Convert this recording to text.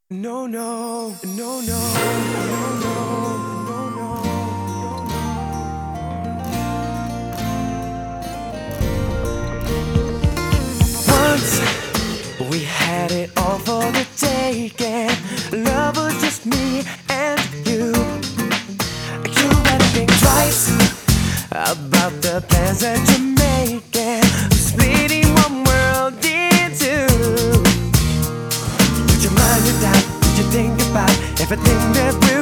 No, no, no, no, no, no, no, no. Once we had it all for the taking. Love was just me and you. You better think twice about the plans that you're making. Splitting one world in two. Put your mind to that. Did you think about everything that we're